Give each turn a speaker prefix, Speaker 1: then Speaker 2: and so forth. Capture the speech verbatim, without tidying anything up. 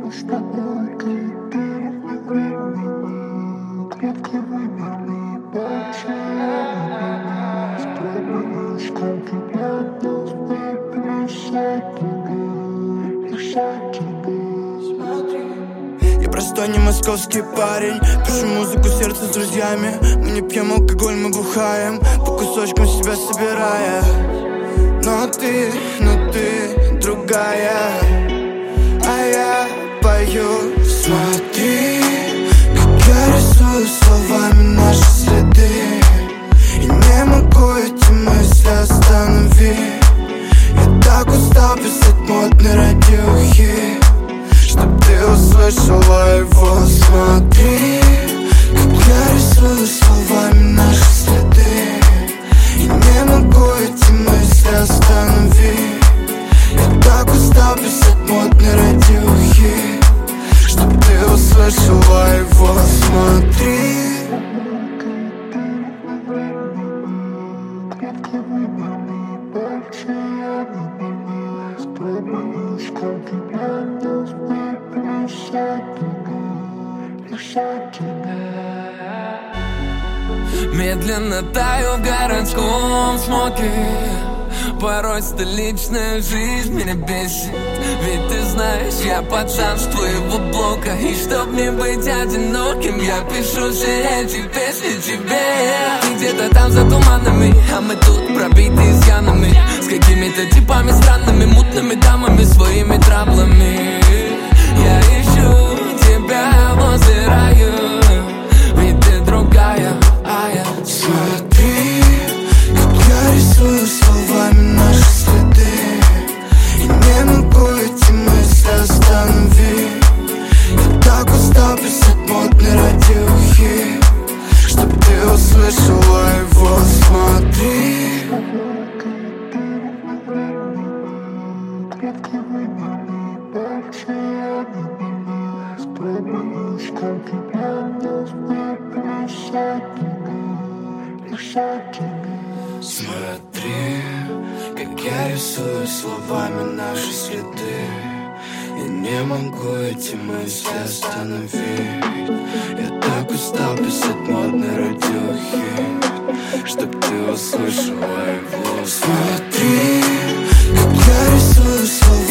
Speaker 1: Я простой не московский парень, пишу музыку сердца с друзьями. Мы не пьем алкоголь, мы бухаем, по кусочкам себя собирая. Но ты, но ты другая, а я пою. Смотри, как я рисую словами наши следы, и не могу эти мысли остановить. Я так устал писать модной радиохи, чтоб ты услышала его. Смотри, как я рисую словами наши следы, и не могу эти мысли остановить. Я так устал писать модной радиохи, чтоб ты услышала его. Смотри.
Speaker 2: Медленно таю в городском смоке, порой столичная жизнь меня бесит. Ведь ты знаешь, я пацан с твоего блока, и чтоб не быть одиноким, я пишу все эти песни тебе. Ты где-то там за туманами, а мы тут пробиты изъянами, с какими-то типами странными, мутными дамами, своими траблами. Я ищу тебя возле рая, ведь ты другая, а я.
Speaker 1: Смотри, как я рисую словами наши следы, и не могу эти мысли остановить. Я так устал писать модной радиохи, чтоб ты услышала его. Смотри. Смотри, как я рисую словами наши следы, я не могу эти мысли остановить. Я так устал писать модной радиохи, чтоб ты услышала его. Смотри, как я рисую словами